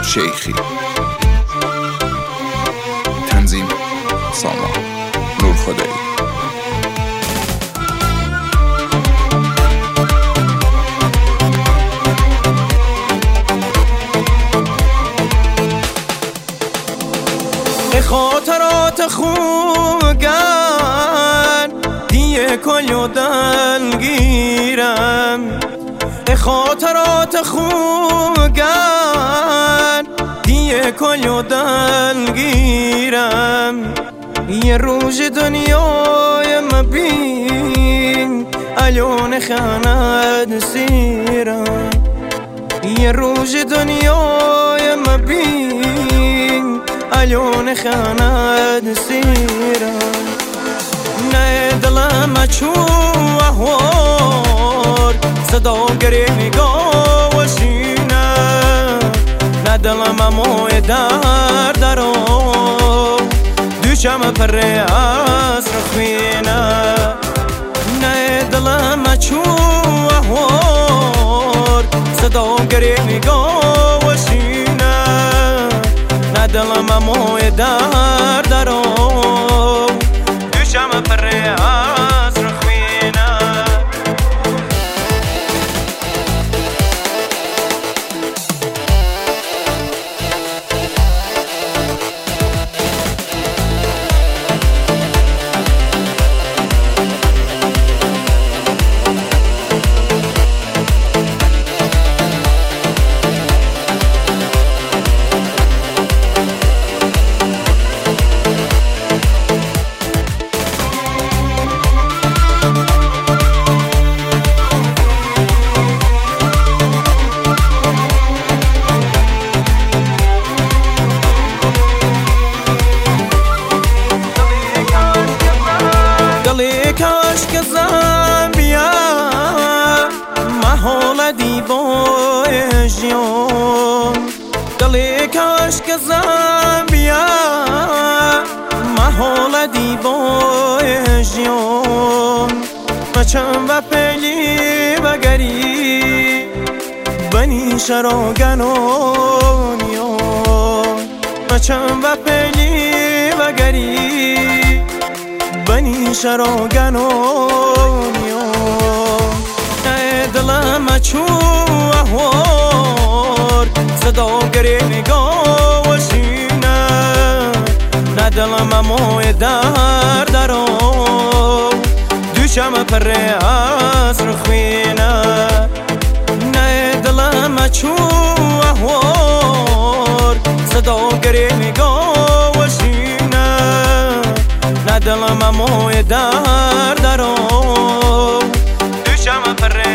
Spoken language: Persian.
شیخی. تنظیم سامان نورخدایی. خاطرات خوگن دیه کلیو دلگیرم. خاطرات خوگن دیه کلیو دلگیرم. یه روز دنیای مبین الان خاند سیرم. یه روز دنیای مبین الان خاند سیرم. نه دلم چوه هور صدا گری نگاه و شینه. نه دلم موی درو دوشم پر از رخوینه. نه دلم چوه هور صدا گری نگاه و شینه. نه دلم موی درو دوشم پر از رخوینه. کاش که زنبیا محال دیوای جیون. دلی کاش که زنبیا محال دیوای جیون. بچم و پلی و گری بنی شراگنونیون. بچم و پلی و گری بنی شراگنونیو. نه دلم چوه هور صدا گری نگاه و شینه. نه دلم موی درو دوشم پر از رخوینه. نه دلم چوه هور صدا گری نگاه و شینه. نه دلم موی درو دوشم پر